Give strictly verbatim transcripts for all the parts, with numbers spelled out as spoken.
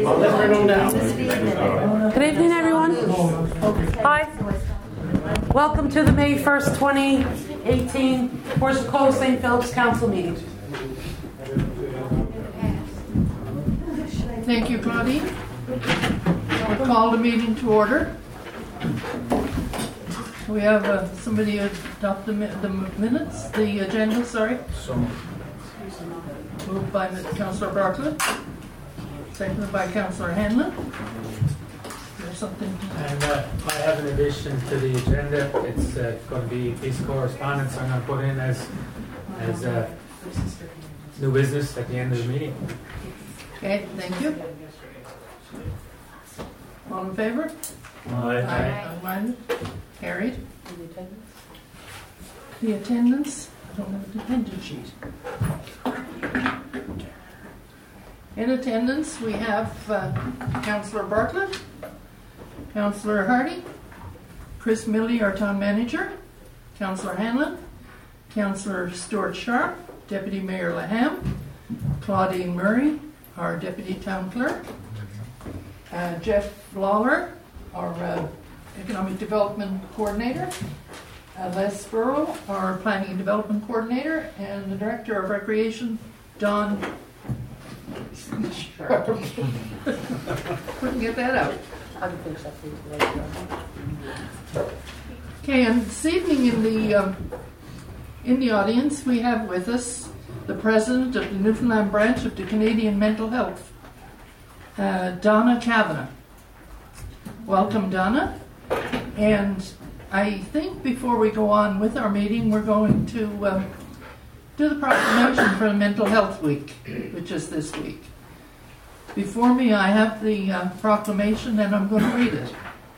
I'll let her know now. Good evening, everyone. Hi. Welcome to the May first, twenty eighteen Portia Cove Saint Philip's Council meeting. Thank you, Claudine. I'll call the meeting to order. We have uh, somebody adopt the, mi- the minutes, the agenda, sorry. So Moved by Councillor Bartlett, seconded by Councillor Hanlon. There's something. And uh, I have an addition to the agenda. It's uh, going to be a piece of correspondence I'm going to put in as as uh, new business at the end of the meeting. Okay, thank you. All in favor? Aye. Aye. Carried. The attendance. I don't have a dependent sheet. In attendance, we have uh, Councillor Bartlett, Councillor Hardy, Chris Milley, our town manager, Councillor Hanlon, Councillor Stuart Sharp, Deputy Mayor Laham, Claudine Murray, our Deputy Town Clerk, uh, Jeff Lawler, our uh, Economic Development Coordinator, uh, Les Burrow, our Planning and Development Coordinator, and the Director of Recreation, Don Sharp. Couldn't get that out. Okay, and this evening in the um, in the audience we have with us the President of the Newfoundland branch of the Canadian Mental Health, uh, Donna Kavanagh. Welcome, Donna. And I think before we go on with our meeting, we're going to um, do the proclamation for the Mental Health Week, which is this week. Before me, I have the uh, proclamation, and I'm going to read it.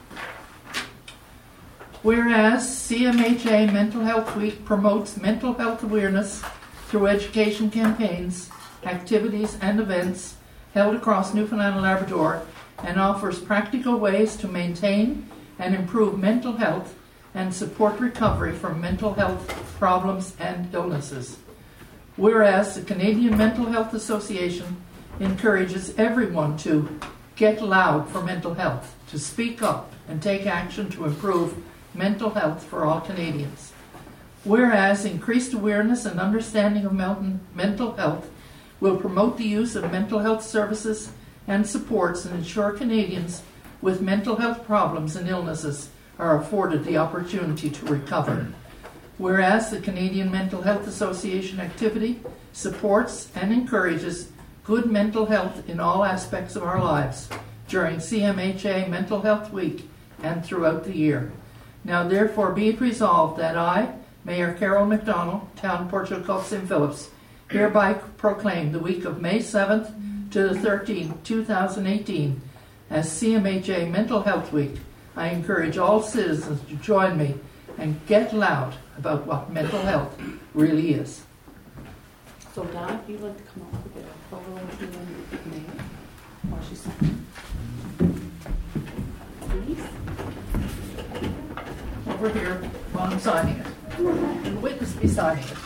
Whereas C M H A Mental Health Week promotes mental health awareness through education campaigns, activities, and events held across Newfoundland and Labrador, and offers practical ways to maintain and improve mental health and support recovery from mental health problems and illnesses. Whereas the Canadian Mental Health Association encourages everyone to get loud for mental health, to speak up and take action to improve mental health for all Canadians. Whereas increased awareness and understanding of mental health will promote the use of mental health services and supports and ensure Canadians with mental health problems and illnesses are afforded the opportunity to recover. Whereas the Canadian Mental Health Association activity supports and encourages good mental health in all aspects of our lives during C M H A Mental Health Week and throughout the year. Now therefore be it resolved that I, Mayor Carol McDonald, Town Portia Cove Saint Philip's, hereby proclaim the week of May seventh to the thirteenth, two thousand eighteen as C M H A Mental Health Week. I encourage all citizens to join me and get loud about what mental health really is. So, Donna, if you'd like to come up with a photo of you and the mayor while she's signing. Please. Over here while I'm signing it. And the witness be signing it.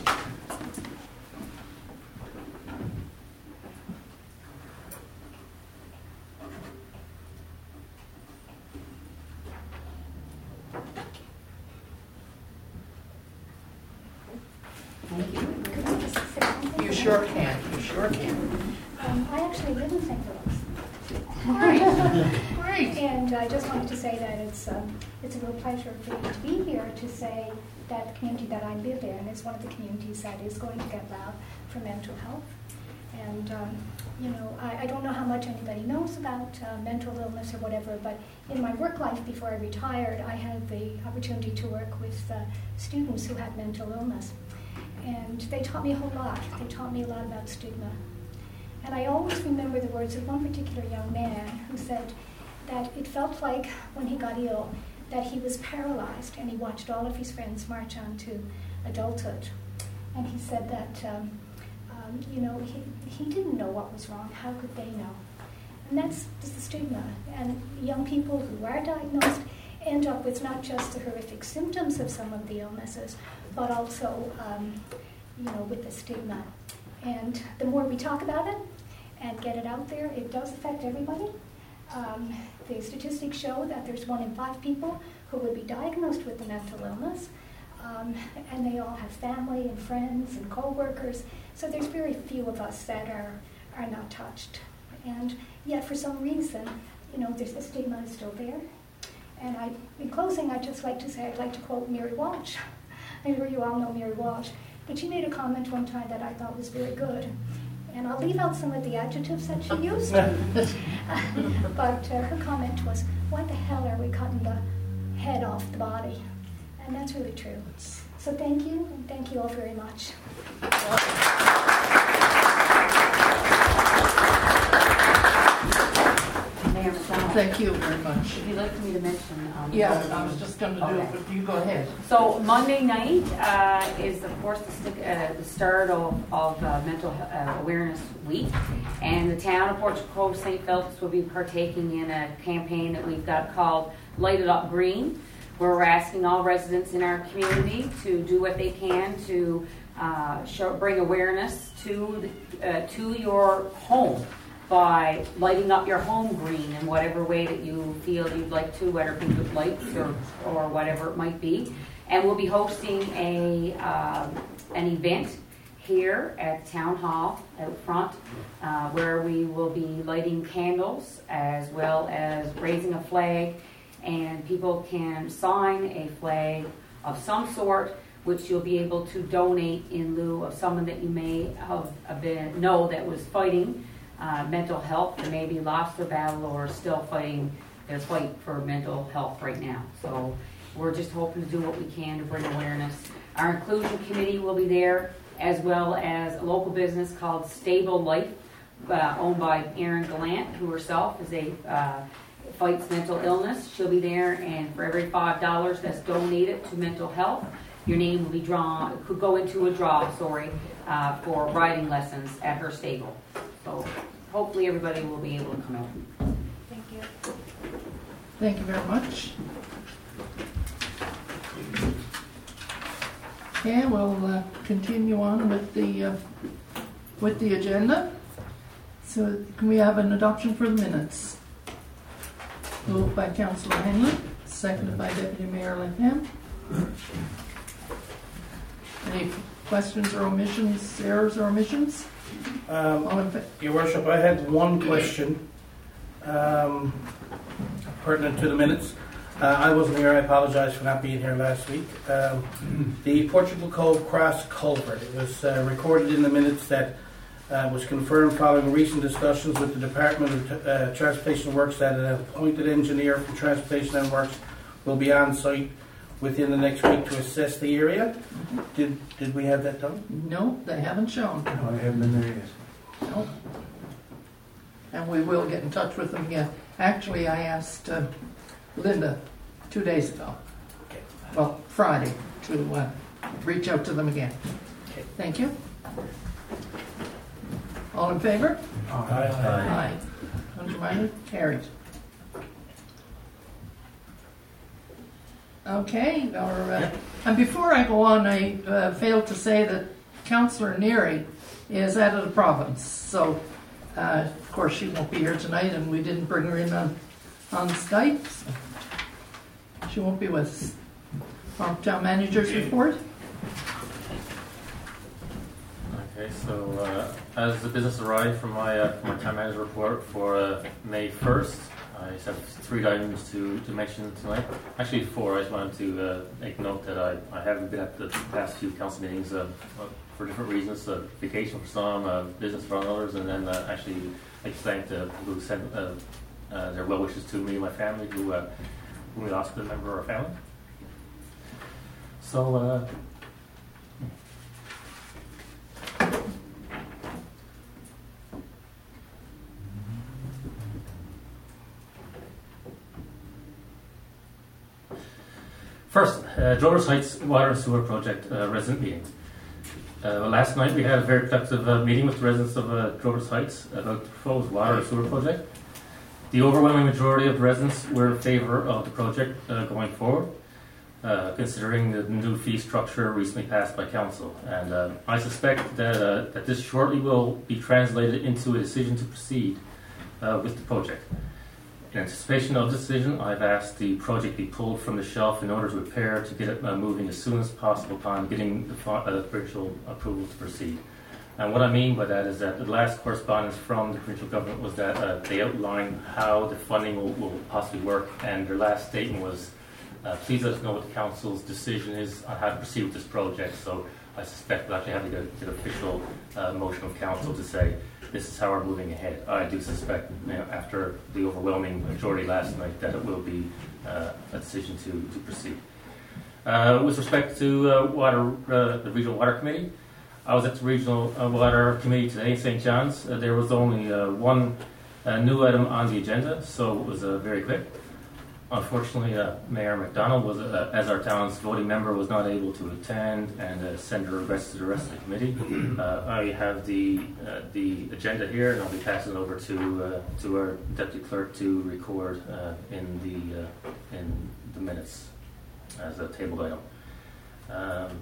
Thank you. Could I just say something? You sure can. You sure can. Um, I actually live in Saint Philip's. Great. Great. And I just wanted to say that it's um, it's a real pleasure for me to be here to say that the community that I live in is one of the communities that is going to get loud for mental health. And, um, you know, I, I don't know how much anybody knows about uh, mental illness or whatever, but in my work life before I retired, I had the opportunity to work with uh, students who had mental illness. And they taught me a whole lot. They taught me a lot about stigma. And I always remember the words of one particular young man who said that it felt like when he got ill that he was paralyzed and he watched all of his friends march on to adulthood. And he said that, um, um, you know, he, he didn't know what was wrong. How could they know? And that's just the stigma. And young people who are diagnosed end up with not just the horrific symptoms of some of the illnesses, but also, um, you know, with the stigma. And the more we talk about it, and get it out there. It does affect everybody. Um, the statistics show that there's one in five people who would be diagnosed with a mental illness, um, and they all have family and friends and co-workers, so there's very few of us that are, are not touched. And yet for some reason, you know, there's the stigma is still there. And I, in closing, I'd just like to say, I'd like to quote Mary Walsh. I'm sure you all know Mary Walsh, but she made a comment one time that I thought was very good. And I'll leave out some of the adjectives that she used. But uh, her comment was, why the hell are we cutting the head off the body? And that's really true. So thank you, and thank you all very much. Mayor McDonald. Thank you very much. If you'd like me to mention... Um, Yeah, I was just going to do okay. it, but you go ahead. So Monday night uh, is, of course, the, st- uh, the start of, of uh, Mental uh, Awareness Week. And the town of Portugal Cove Saint Phillips will be partaking in a campaign that we've got called Light It Up Green, where we're asking all residents in our community to do what they can to uh, show, bring awareness to, the, uh, to your home, by lighting up your home green in whatever way that you feel you'd like to, whether it be with lights or, or whatever it might be. And we'll be hosting a um, an event here at Town Hall out front, uh, where we will be lighting candles as well as raising a flag, and people can sign a flag of some sort, which you'll be able to donate in lieu of someone that you may have been know that was fighting Uh, mental health, and maybe lost their battle or still fighting their fight for mental health right now. So we're just hoping to do what we can to bring awareness. Our inclusion committee will be there, as well as a local business called Stable Life, uh, owned by Erin Gallant, who herself is a uh, fights mental illness. She'll be there, and for every five dollars that's donated to mental health, your name will be drawn, could go into a draw, sorry, uh, for riding lessons at her stable. So hopefully everybody will be able to come out. Thank you. Thank you very much. Okay, we'll uh, continue on with the uh, with the agenda. So can we have an adoption for the minutes? Moved by Councillor Henley, seconded by Deputy Mayor Lingham. Any questions or omissions, errors or omissions? Um, Your Worship, I had one question um, pertinent to the minutes. Uh, I wasn't here. I apologise for not being here last week. Um, the Portugal Cove Cross Culvert. It was uh, recorded in the minutes that uh, was confirmed following recent discussions with the Department of uh, Transportation Works that an appointed engineer from Transportation and Works will be on site within the next week to assess the area. Mm-hmm. Did did we have that done? No, they haven't shown. No, I haven't been there yet. No. And we will get in touch with them again. Actually, I asked uh, Linda two days ago, Okay. well, Friday, to uh, reach out to them again. Okay. Thank you. All in favor? Aye. Aye. Undermined, carried. Okay, or, uh, and before I go on, I uh, failed to say that Councillor Neary is out of the province. So, uh, of course, she won't be here tonight, and we didn't bring her in on, on Skype. So she won't be with us. Our town manager's report. Okay, so uh, as the business arrived from my uh, from my town manager report for uh, May first, I just have three items to, to mention tonight. Actually, four. I just wanted to uh, make note that I, I haven't been at the past few council meetings uh, for different reasons. Uh, vacation for some, uh, business for others, and then uh, actually I'd like to thank the people who sent uh, uh, their well wishes to me and my family who, uh, who we lost a member of our family. So, uh, First, uh, Drovers Heights Water and Sewer Project uh, resident meeting. Uh, last night we had a very productive uh, meeting with the residents of uh, Drovers Heights about the proposed water and sewer project. The overwhelming majority of residents were in favour of the project uh, going forward. uh, considering the new fee structure recently passed by council. And uh, I suspect that, uh, that this shortly will be translated into a decision to proceed uh, with the project. In anticipation of the decision, I've asked the project be pulled from the shelf in order to prepare to get it uh, moving as soon as possible upon getting the uh, provincial approval to proceed. And what I mean by that is that the last correspondence from the provincial government was that uh, they outlined how the funding will, will possibly work, and their last statement was, uh, please let us know what the council's decision is on how to proceed with this project. So I suspect we'll actually have to get, get an official uh, motion of council to say, this is how we're moving ahead. I do suspect, you know, after the overwhelming majority last night, that it will be uh, a decision to, to proceed. Uh, with respect to uh, water, uh, the Regional Water Committee, I was at the Regional uh, Water Committee today in Saint John's. Uh, there was only uh, one uh, new item on the agenda, so it was uh, very quick. Unfortunately, uh, Mayor McDonald, was, uh, as our town's voting member, was not able to attend and uh, send her regrets to the rest of the committee. Uh, I have the uh, the agenda here, and I'll be passing it over to uh, to our deputy clerk to record uh, in the uh, in the minutes as a tabled item. Um,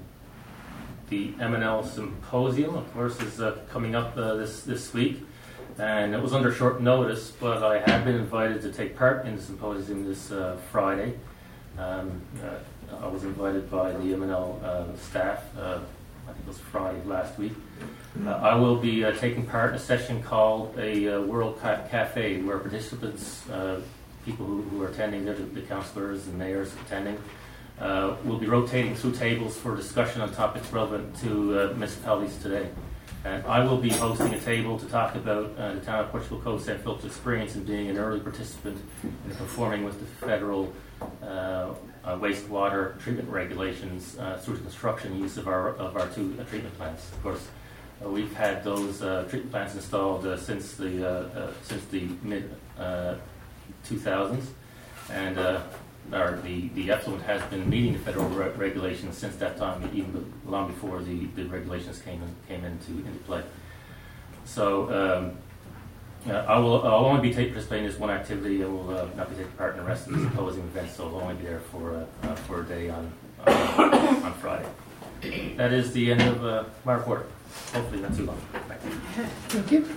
the M and L Symposium, of course, is uh, coming up uh, this this week. And it was under short notice, but I have been invited to take part in the symposium this uh, Friday. Um, uh, I was invited by the M and L uh, staff, uh, I think it was Friday last week. Uh, I will be uh, taking part in a session called a uh, World Ca- Cafe, where participants, uh, people who, who are attending, the, the councillors and mayors attending, uh, will be rotating through tables for discussion on topics relevant to uh, municipalities today. And I will be hosting a table to talk about uh, the town of Portugal Cove Saint Philip's experience in being an early participant in conforming with the federal uh, uh, wastewater treatment regulations uh, through the construction use of our of our two uh, treatment plants. Of course, uh, we've had those uh, treatment plants installed uh, since the uh, uh, since the mid uh, two thousands, and uh, Our, the, the effluent has been meeting the federal re- regulations since that time, even long before the, the regulations came in, came into into play. So um, uh, I will I'll only be take, participating in this one activity. I will uh, not be taking part in the rest of the symposium events, so I'll only be there for uh, uh, for a day on uh, on Friday. That is the end of uh, my report. Hopefully not too long. Thank you. Thank you.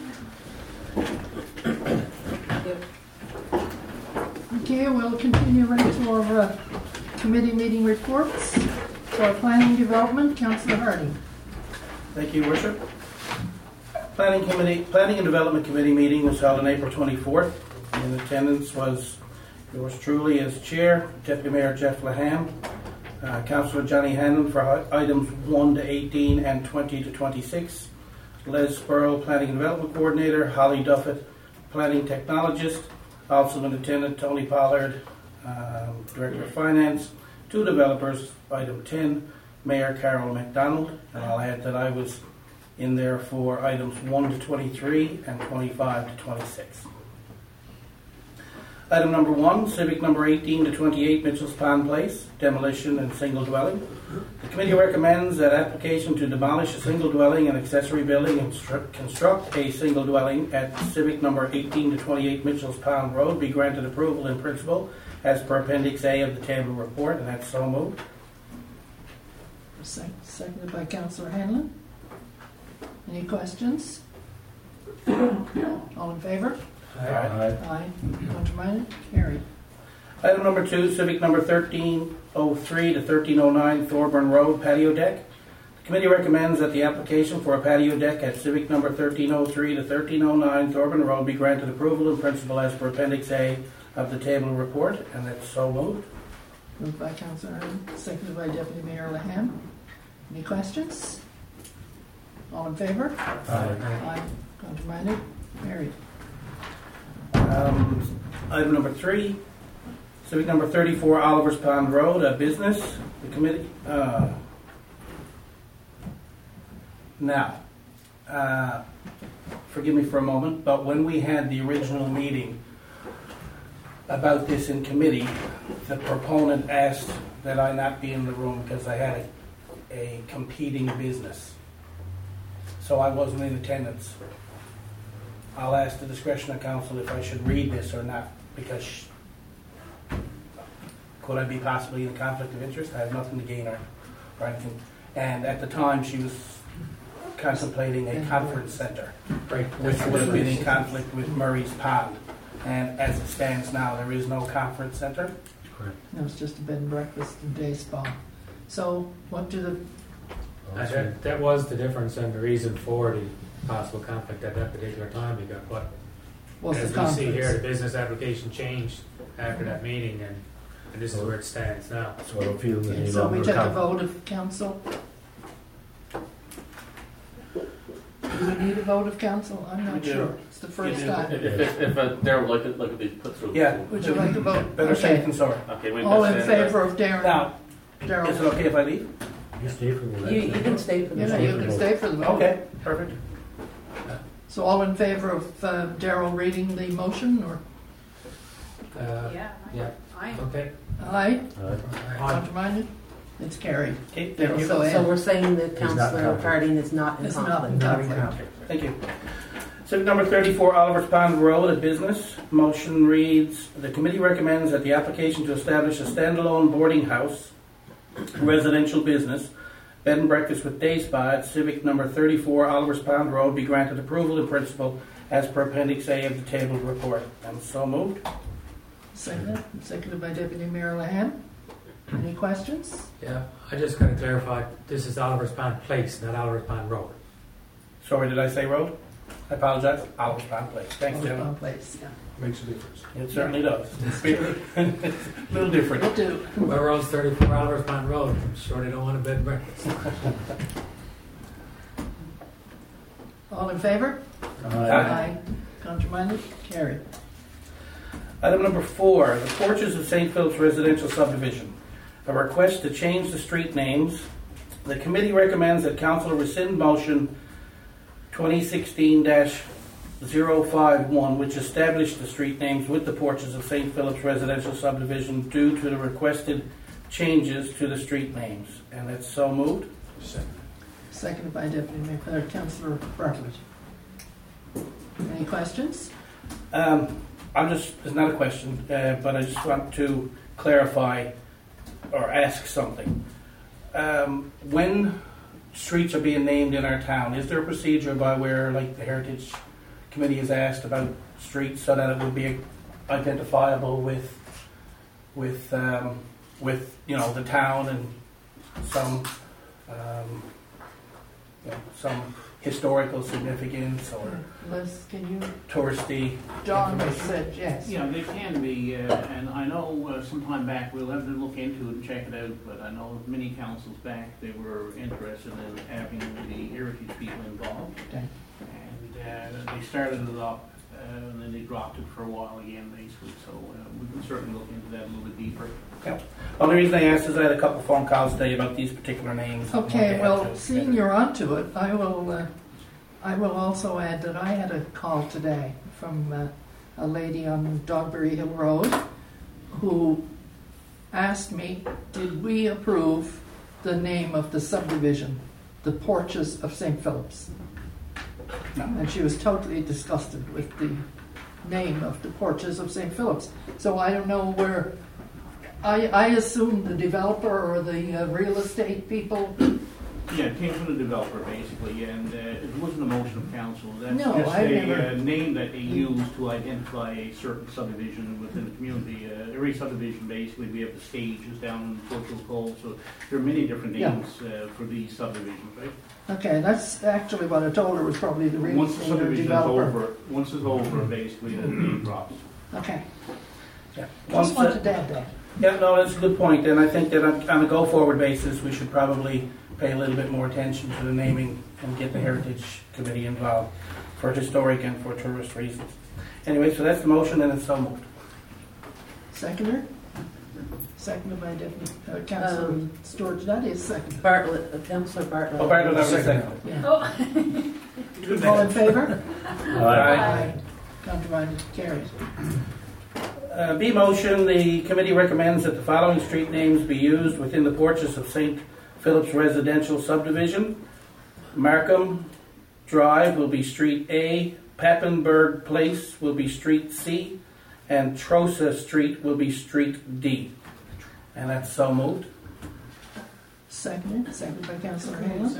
Okay, we'll continue right to our uh, committee meeting reports. For Planning Development, Councillor Harding. Thank you, Worship. Planning Committee, Planning and Development Committee meeting was held on April twenty-fourth. In attendance was yours truly as chair, Deputy Mayor Jeff Laham, uh, Councillor Johnny Hannon for items one to eighteen and twenty to twenty-six, Les Spurl, Planning and Development Coordinator, Holly Duffett, Planning Technologist, also in attendance Tony Pollard, um, Director of Finance, two developers, item ten, Mayor Carol McDonald, and I'll add that I was in there for items one to twenty-three and twenty-five to twenty-six. Item number one, Civic number eighteen to twenty-eight, Mitchell's Pond Place, demolition and single dwelling. The committee recommends that application to demolish a single dwelling and accessory building and stru- construct a single dwelling at Civic number eighteen to twenty-eight, Mitchell's Pond Road be granted approval in principle as per Appendix A of the table report, and that's so moved. Seconded by Councillor Hanlon. Any questions? All in favor? Aye. Aye. Contraminded? Carried. Item number two, Civic number thirteen oh three to thirteen oh nine, Thorburn Road, patio deck. The committee recommends that the application for a patio deck at Civic number thirteen oh three to thirteen oh nine, Thorburn Road be granted approval in principle as per Appendix A of the table report, and that's so moved. Moved by Councillor Hanlon, seconded by Deputy Mayor Laham. Any questions? All in favor? Aye. Aye. Contraminded? Carried. Um, item number three, Civic number thirty-four, Oliver's Pond Road, a business. The committee. Uh, now, uh, forgive me for a moment, but when we had the original meeting about this in committee, the proponent asked that I not be in the room because I had a, a competing business. So I wasn't in attendance. I'll ask the discretion of council if I should read this or not, because could I be possibly in a conflict of interest? I have nothing to gain or, or anything. And at the time, she was contemplating a conference center, Right. which would have been in conflict with Murray's Pond. And as it stands now, there is no conference center. Correct. No, it's just a bed and breakfast and day spa. So what do the, And that, that was the difference and the reason for the possible conflict at that particular time, because what, what's as the we see here, the conference? business application changed after that meeting, and, and this is where it stands now. So I don't feel Okay, any so we longer take a com- vote of council? Do we need a vote of council? I'm We not do. sure. It's the first do. time. If, if, if uh, Darryl would like to, like to be put through. Yeah. Would you like to vote? Better safe Okay. than sorry. Okay, wait. All in that's, uh, favor of Darren? Now, is it Darryl? okay if I leave? You stay for the You, you can stay for the Yeah, you can stay for the vote. Okay, perfect. So all in favor of uh, Darryl reading the motion, or Uh, Yeah. yeah, I okay. aye? Aye. Contraminded? It's carried. Okay, thank you. So, so we're saying that He's not Councillor conflict. Harding is not in Is not conflict. in Not in conflict. conflict. Thank you. Civic number thirty-four, Oliver's Pond Road, a business. Motion reads, the committee recommends that the application to establish a standalone boarding house, residential business, bed and breakfast with day spa at Civic number thirty-four, Oliver's Pond Road be granted approval in principle as per Appendix A of the tabled report. And so moved. Seconded, seconded by Deputy Mayor Lahan. Any questions? Yeah, I just gotta clarify, this is Oliver's Pond Place, not Oliver's Pond Road. Sorry, did I say road? I apologize. Oliver's Pond Place. Thanks, Oliver's gentlemen. Pond Place, yeah. Makes a difference. It certainly does. It's a little different. Will do. Where road's thirty-four Oliver's Pond Road, I'm sure they don't want a bed and breakfast. All in favor? Aye. Contraminded? Carried. Item number four, the Porches of Saint Philip's Residential Subdivision. A request to change the street names. The committee recommends that council rescind motion twenty sixteen dash zero five one, which established the street names with the Porches of Saint Philip's Residential Subdivision due to the requested changes to the street names. And that's so moved. Second. Seconded by Deputy Mayor, uh, Councillor Bartlett. Any questions? Um, I'm just, it's not a question, uh, but I just want to clarify or ask something. Um, when streets are being named in our town, is there a procedure by where, like the Heritage Committee has asked about streets so that it would be identifiable with, with, um, with you know, the town and some, um, you know, some historical significance or Liz, can you? touristy John has information? said yes. Yeah, they can be, uh, and I know uh, some time back, we'll have to look into it and check it out, but I know many councils back, they were interested in having the heritage people involved. Okay. And uh, they started it up, uh, and then they dropped it for a while again, basically, so uh, we can certainly look into that a little bit deeper. Only reason I asked is I had a couple of phone calls today about these particular names. Okay, well, seeing you're onto it, I will, uh, I will also add that I had a call today from uh, a lady on Dogberry Hill Road who asked me, did we approve the name of the subdivision, the Porches of Saint Philip's? No. And she was totally disgusted with the name of the Porches of Saint Philip's. So I don't know where, I, I assume the developer or the uh, real estate people. Yeah, it came from the developer, basically, and uh, it wasn't a motion of council. That's No, just I've a never- uh, name that they use to identify a certain subdivision within the community. Uh, every subdivision, basically, we have the stages down in Portugal Cove, so there are many different Yeah. names uh, for these subdivisions, right? Okay, that's actually what I told her was probably the real Once the estate or subdivision is developer. over, once it's over, basically, the name drops. Okay, Yeah. Once just the- wanted to add that. Yeah, no, that's a good point, and I think that on, on a go-forward basis, we should probably pay a little bit more attention to the naming and get the Heritage Committee involved for historic and for tourist reasons. Anyway, so that's the motion, and it's so moved. Seconder? Seconded by Deputy, uh, Councillor Um, Storch, that is second. Bartlett, uh, Councillor Bartlett. Oh, Bartlett, that was Second. second. Yeah. Oh. All in favor? Aye. Contraminded, carried. Uh, B motion, the committee recommends that the following street names be used within the Porches of Saint Philip's Residential Subdivision. Markham Drive will be Street A, Pappenberg Place will be Street C, and Trosa Street will be Street D. And that's so moved. Seconded, seconded by Councillor Hanlon.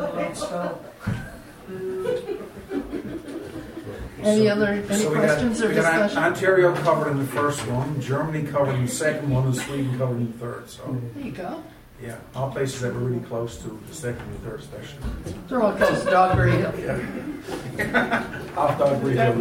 Any other, any So we got, questions or we got discussion? Ontario covered in the first one, Germany covered in the second one, and Sweden covered in the third. So, There you go. yeah, all places that were really close to the second and third, especially. They're all close to Dogberry Hill. Yeah. Off Dogberry Hill,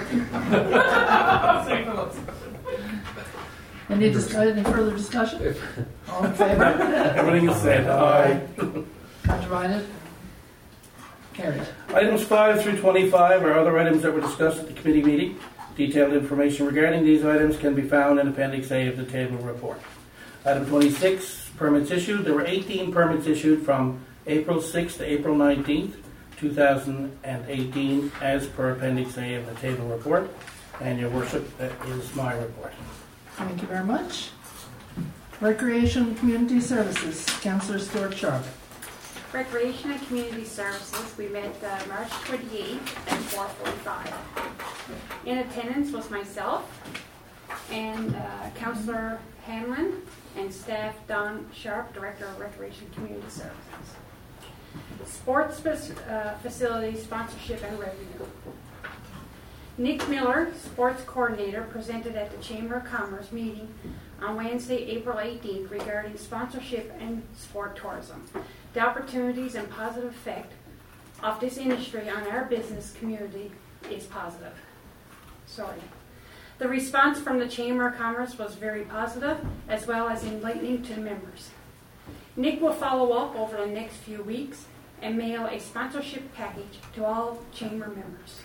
yeah. Any, dis- any further discussion? All in favor? Everything is said. Aye. Contradivided? Carried. Items five through twenty-five are other items that were discussed at the committee meeting. Detailed information regarding these items can be found in Appendix A of the table report. Item twenty-six, permits issued. There were eighteen permits issued from April sixth to April nineteenth, two thousand eighteen, as per Appendix A of the table report. And your worship, that is my report. Thank you very much. Recreation and Community Services, Councillor Stuart Sharp. Recreation and Community Services, we met uh, March twenty-eighth at four forty-five. In attendance was myself and uh, Councillor Hanlon and staff Don Sharp, Director of Recreation and Community Services. Sports uh, facilities, sponsorship and revenue. Nick Miller, Sports Coordinator, presented at the Chamber of Commerce meeting on Wednesday, April eighteenth regarding sponsorship and sport tourism. The opportunities and positive effect of this industry on our business community is positive. Sorry. The response from the Chamber of Commerce was very positive, as well as enlightening to the members. Nick will follow up over the next few weeks and mail a sponsorship package to all Chamber members.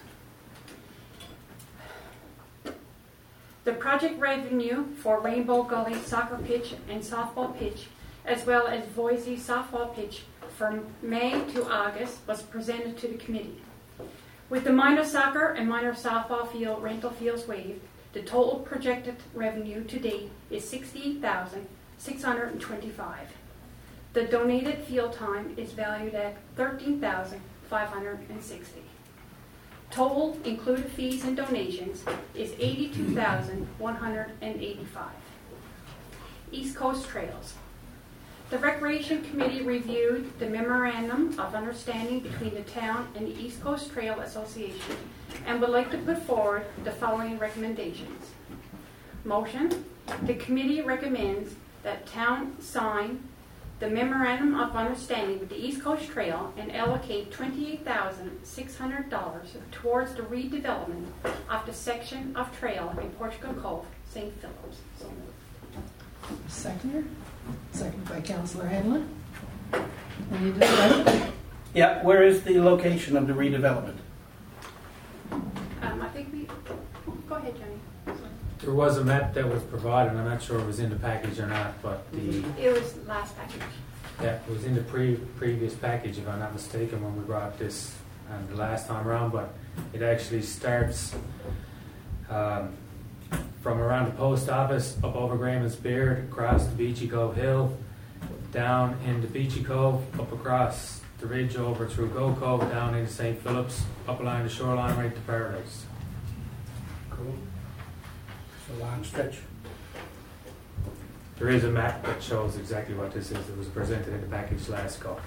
The project revenue for Rainbow Gully soccer pitch and softball pitch, as well as Boise softball pitch from May to August, was presented to the committee. With the minor soccer and minor softball field rental fees waived, the total projected revenue to date is sixty-eight thousand six hundred twenty-five dollars. The donated field time is valued at thirteen thousand five hundred sixty dollars. Total included fees and donations is eighty-two thousand one hundred eighty-five dollars. East Coast Trails. The Recreation Committee reviewed the Memorandum of Understanding between the town and the East Coast Trail Association and would like to put forward the following recommendations. Motion: the committee recommends that town sign the Memorandum of Understanding with the East Coast Trail and allocate twenty-eight thousand six hundred dollars towards the redevelopment of the section of trail in Portugal Cove, Saint Phillips. So moved. Seconder. Seconded by Councillor Hanlon. Any discussion? Yeah, where is the location of the redevelopment? Um, I think we... Go ahead, Johnny. There was a map that was provided. I'm not sure it was in the package or not, but the It was last package. yeah, it was in the pre previous package, if I'm not mistaken, when we brought this um, the last time around. But it actually starts um, from around the post office, up over Grayman's Beard, across the Beachy Cove Hill, down into Beachy Cove, up across the ridge over through Go Cove, down into Saint Phillips, up along the shoreline right to Paradise. Cool. It's a long stretch. There is a map that shows exactly what this is. It was presented in the package last go.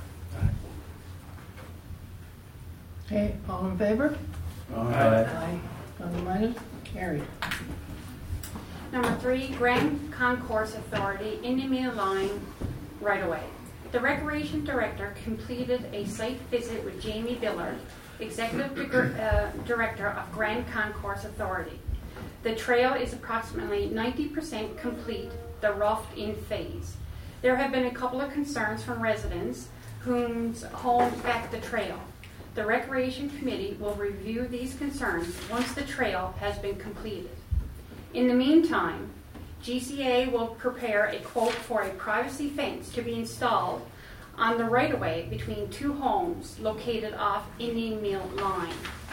Okay, all in favor? Aye. Aye. Undivided? Carried. Number three, Grand Concourse Authority, Indian Line right away. The Recreation Director completed a site visit with Jamie Billard, Executive Dir- uh, Director of Grand Concourse Authority. The trail is approximately ninety percent complete, the roughed-in phase. There have been a couple of concerns from residents whose homes back the trail. The Recreation Committee will review these concerns once the trail has been completed. In the meantime, G C A will prepare a quote for a privacy fence to be installed on the right-of-way between two homes located off Indian Mill Line.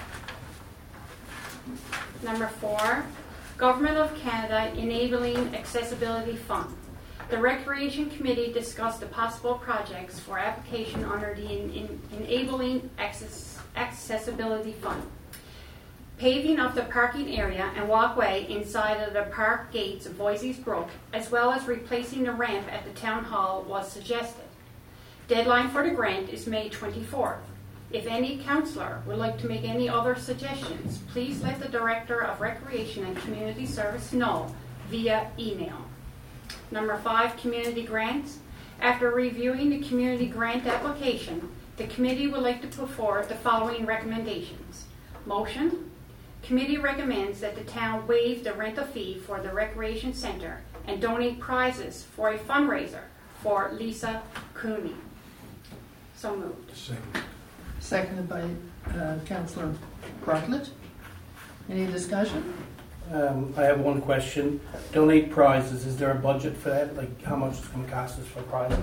Number four, Government of Canada Enabling Accessibility Fund. The Recreation Committee discussed the possible projects for application under the in, in, Enabling Access, Accessibility Fund. Paving of the parking area and walkway inside of the park gates of Voisey's Brook, as well as replacing the ramp at the town hall, was suggested. Deadline for the grant is May twenty-fourth. If any councillor would like to make any other suggestions, please let the Director of Recreation and Community Service know via email. Number five, community grants. After reviewing the community grant application, the committee would like to put forward the following recommendations. Motion. Committee recommends that the town waive the rental fee for the recreation center and donate prizes for a fundraiser for Lisa Cooney. So moved. Second. Seconded by uh, Councillor Bartlett. Any discussion? Um, I have one question. Donate prizes. Is there a budget for that? Like how much it's going to cost us for prizes?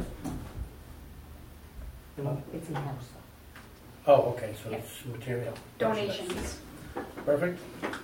No? It's in house. Oh, okay. So Yes. it's material. Donations. Perfect.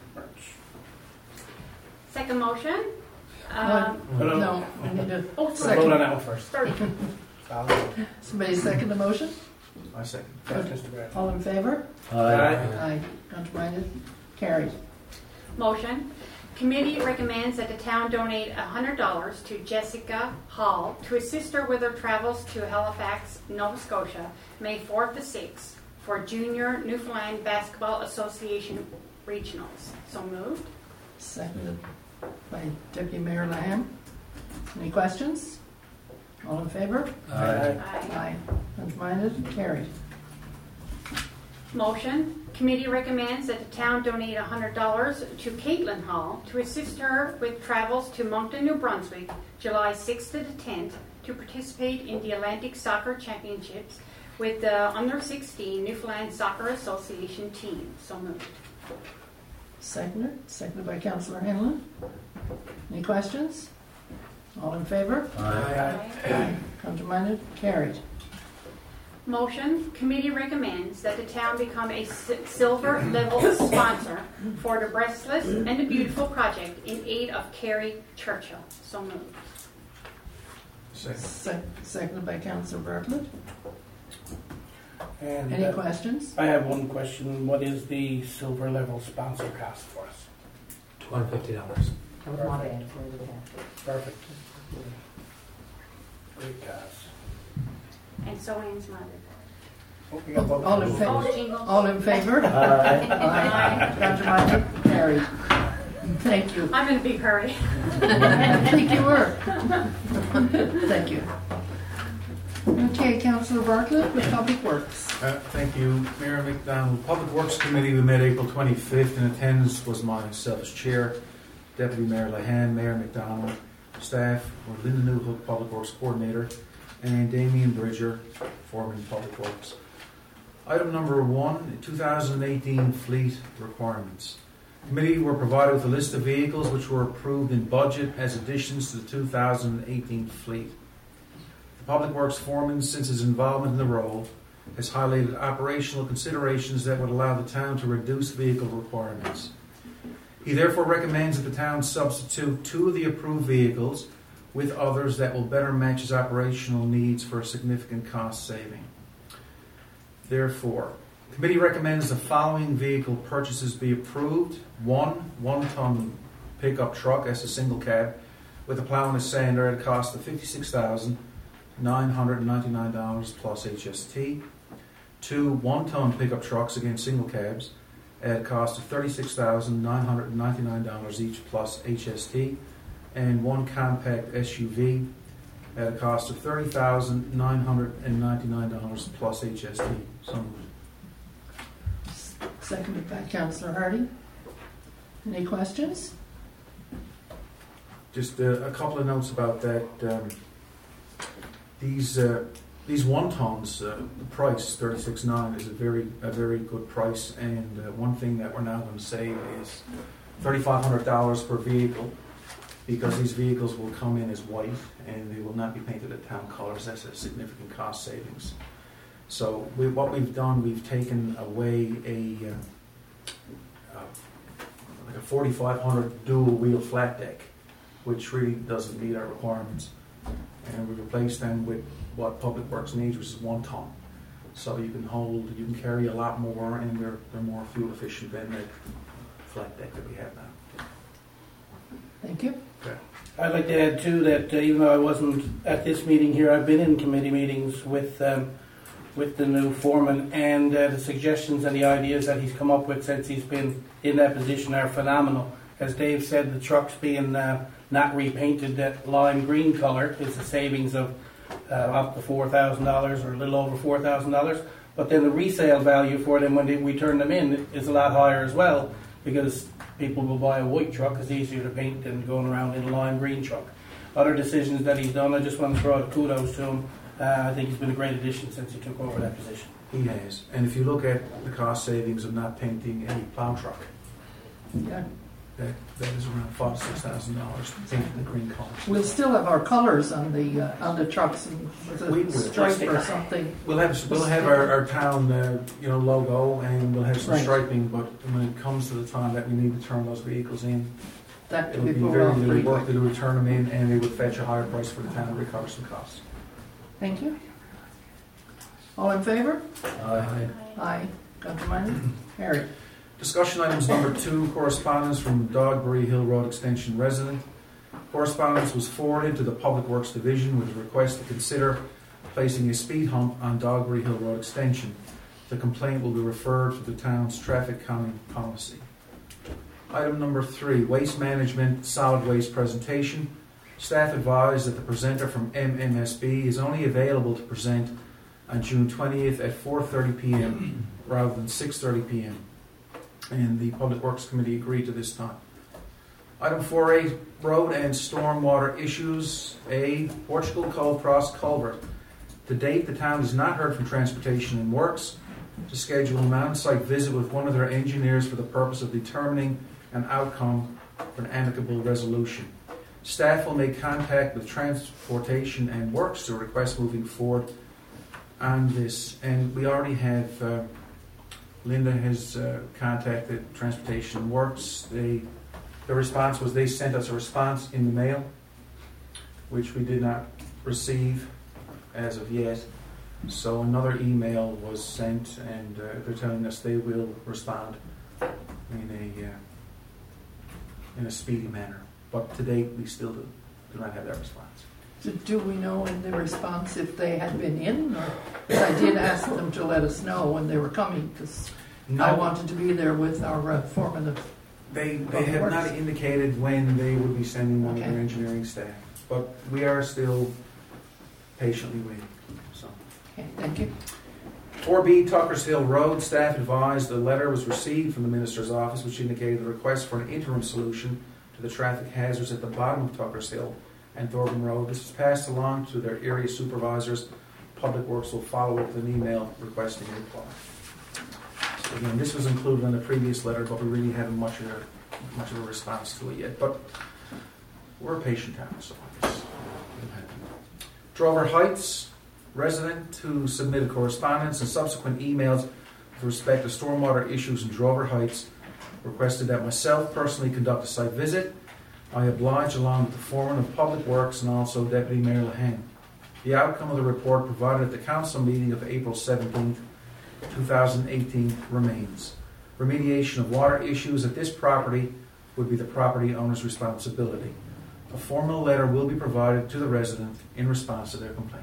Second motion. Uh, Um, Hello. No, we need to. oh, Vote sorry. on that one first. Sorry. Solid. Somebody second the motion? I second. That's Mister Grant. All in favor? Aye. Aye. Contrary? Carried. Motion. Committee recommends that the town donate one hundred dollars to Jessica Hall to assist her with her travels to Halifax, Nova Scotia, May fourth to sixth for Junior Newfoundland Basketball Association Regionals. So moved. Seconded by Deputy Mayor Lamb. Any questions? All in favor? Aye. Aye. Contrary? Carried. Motion. Committee recommends that the town donate one hundred dollars to Caitlin Hall to assist her with travels to Moncton, New Brunswick, July sixth to the tenth, to participate in the Atlantic Soccer Championships with the under sixteen Newfoundland Soccer Association team. So moved. Seconded. Seconded by Councillor Hanlon. Any questions? All in favor? Aye. Aye. Contrary? Carried. Motion. Committee recommends that the town become a si- silver level sponsor for the Breastless and the Beautiful project in aid of Carrie Churchill. So moved. Second. Se- Seconded by Councillor Bartlett. And Any uh, questions? I have one question. What is the silver level sponsor cost for us? Two hundred fifty dollars. That was my bad. Sorry about that. Perfect. Great cause. And so ends my report. Oh, we got vote. All in Oh, favor? jingles. All in favor? Aye. Aye. Contrary? Carried. Thank you. I'm in a big hurry. I think you were. Thank you. Okay, Councillor Bartlett with Public Works. Uh, thank you, Mayor McDonald. Public Works Committee, we met April twenty-fifth. In attendance was myself as chair, Deputy Mayor Lahan, Mayor McDonald, staff were Linda Newhook, Public Works Coordinator, and Damien Bridger, foreman Public Works. Item number one, two thousand eighteen fleet requirements. Committee were provided with a list of vehicles which were approved in budget as additions to the two thousand eighteen fleet. The Public Works foreman, since his involvement in the role, has highlighted operational considerations that would allow the town to reduce vehicle requirements. He therefore recommends that the town substitute two of the approved vehicles with others that will better match his operational needs for a significant cost saving. Therefore, the committee recommends the following vehicle purchases be approved. One one-ton pickup truck as a single cab with a plow and a sander at a cost of fifty-six thousand nine hundred ninety-nine dollars plus H S T. Two one-ton pickup trucks, again single cabs, at a cost of thirty-six thousand nine hundred ninety-nine dollars each plus H S T. And one compact S U V at a cost of thirty thousand nine hundred ninety-nine dollars plus H S T. So moved. Seconded by Councillor Hardy. Any questions? Just uh, a couple of notes about that. Um, these uh, these one tons, uh, the price thirty-six nine is a very a very good price. And uh, one thing that we're now going to save is thirty-five hundred dollars per vehicle, because these vehicles will come in as white and they will not be painted at town colors. That's a significant cost savings. So we, what we've done, we've taken away a uh, uh, like a forty-five hundred dual wheel flat deck, which really doesn't meet our requirements, and we replaced them with what Public Works needs, which is one ton. So you can hold, you can carry a lot more, and they're they're more fuel efficient than the flat deck that we have now. Thank you. I'd like to add too that uh, even though I wasn't at this meeting here, I've been in committee meetings with um, with the new foreman, and uh, the suggestions and the ideas that he's come up with since he's been in that position are phenomenal. As Dave said, the trucks being uh, not repainted that lime green colour is a savings of uh, up to four thousand dollars or a little over four thousand dollars. But then the resale value for them when they, we turn them in is a lot higher as well, because people will buy a white truck. It's easier to paint than going around in a lime green truck. Other decisions that he's done, I just want to throw out kudos to him. Uh, I think he's been a great addition since he took over that position. He has. And if you look at the cost savings of not painting any plow truck, Yeah. that, that is around five to six thousand dollars painting the green colors. We'll still have our colours on the uh, on the trucks and with We a will. stripe or something. We'll have we'll have our, our town uh, you know logo, and we'll have some Right. striping. But when it comes to the time that we need to turn those vehicles in, That it could would be be put very off little pretty work to quick. do to turn them in, and it would fetch a higher price for the town to recover some costs. Thank you. All in favour? Aye. Aye. Counterminded? Carried. Discussion items number two, correspondence from Dogbury Hill Road Extension resident. Correspondence was forwarded to the Public Works Division with a request to consider placing a speed hump on Dogbury Hill Road Extension. The complaint will be referred to the town's traffic calming policy. Item number three, waste management solid waste presentation. Staff advised that the presenter from M M S B is only available to present on June twentieth at four thirty p.m. rather than six thirty p.m. And the Public Works Committee agreed to this time. Item four A, road and stormwater issues. A, Portugal Cove Cross Culvert. To date, the town has not heard from Transportation and Works to schedule an on-site visit with one of their engineers for the purpose of determining an outcome for an amicable resolution. Staff will make contact with Transportation and Works to request moving forward on this. And we already have, uh, Linda has uh, contacted Transportation and Works. They, the response was they sent us a response in the mail, which we did not receive as of yet. So another email was sent, and uh, they're telling us they will respond in a uh, in a speedy manner. But to date, we still do, do not have that response. So do we know in the response if they had been in? Or, 'cause I did ask them to let us know when they were coming, because No, I wanted to be there with our uh, foreman of... they they have not indicated when they would be sending one of Okay. their engineering staff, but we are still patiently waiting. So. Okay, thank you. four B, Tuckers Hill Road. Staff advised a letter was received from the Minister's office which indicated the request for an interim solution to the traffic hazards at the bottom of Tuckers Hill and Thorburn Road. This was passed along to their area supervisors. Public Works will follow up with an email requesting a reply. So again, this was included in the previous letter, but we really haven't much of a, much of a response to it yet. But we're a patient town, so I guess it'll happen. Drover Heights resident who submitted correspondence and subsequent emails with respect to stormwater issues in Drover Heights requested that myself personally conduct a site visit. I oblige along with the foreman of Public Works and also Deputy Mayor Lehane. The outcome of the report provided at the council meeting of April seventeenth, two thousand eighteen remains. Remediation of water issues at this property would be the property owner's responsibility. A formal letter will be provided to the resident in response to their complaint.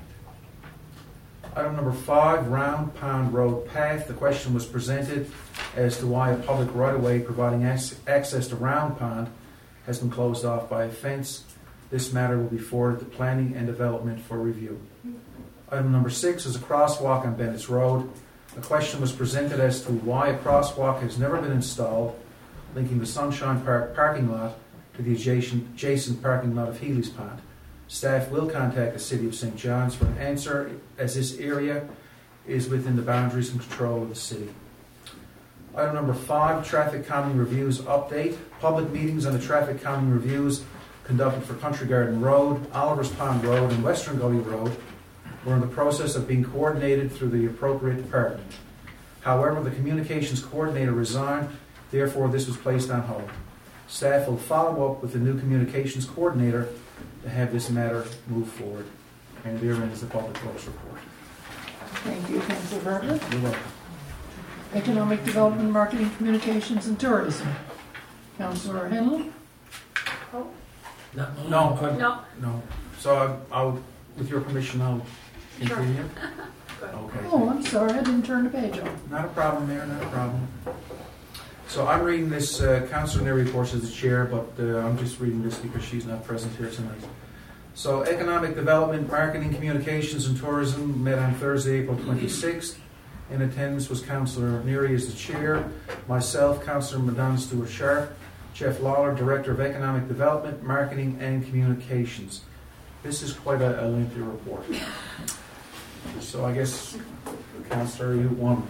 Item number five, Round Pond Road Path. The question was presented as to why a public right-of-way providing access to Round Pond has been closed off by a fence. This matter will be forwarded to Planning and Development for review. Item number six is a crosswalk on Bennett's Road. The question was presented as to why a crosswalk has never been installed linking the Sunshine Park parking lot to the adjacent, adjacent parking lot of Healy's Pond. Staff will contact the City of Saint John's for an answer, as this area is within the boundaries and control of the city. Item number five, traffic calming reviews update. Public meetings on the traffic calming reviews conducted for Country Garden Road, Oliver's Pond Road, and Western Gully Road were in the process of being coordinated through the appropriate department. However, the communications coordinator resigned, therefore this was placed on hold. Staff will follow up with the new communications coordinator to have this matter move forward. And therein is the Public Works report. Thank you, Councillor Vernon. You're welcome. Economic Development, Marketing, Communications and Tourism. Councillor Henley? Oh, No, no, I- no. no. So I- I'll, with your permission, I'll Sure. continue. Good. Okay. Oh, I'm sorry, I didn't turn the page on. Not a problem, Mayor, not a problem. So I'm reading this, uh, Councillor Neary, of course, as the chair, but uh, I'm just reading this because she's not present here tonight. So Economic Development, Marketing, Communications and Tourism met on Thursday, April twenty-sixth. In attendance was Councillor Neary as the chair, myself, Councillor Madonna Stewart-Sharp, Jeff Lawler, Director of Economic Development, Marketing and Communications. This is quite a, a lengthy report. So I guess, Councillor, you won.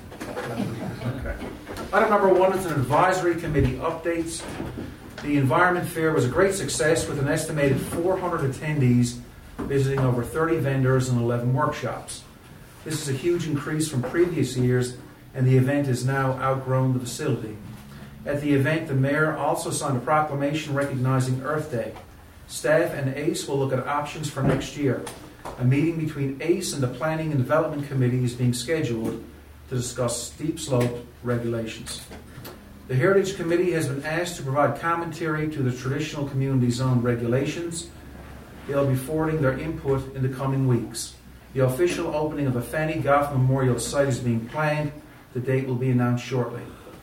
Okay. Item number one is an advisory committee updates. The Environment Fair was a great success with an estimated four hundred attendees visiting over thirty vendors and eleven workshops. This is a huge increase from previous years, and the event has now outgrown the facility. At the event, the Mayor also signed a proclamation recognizing Earth Day. Staff and ACE will look at options for next year. A meeting between ACE and the Planning and Development Committee is being scheduled to discuss steep slope regulations. The Heritage Committee has been asked to provide commentary to the traditional community zone regulations. They'll be forwarding their input in the coming weeks. The official opening of the Fanny Goff Memorial site is being planned. The date will be announced shortly.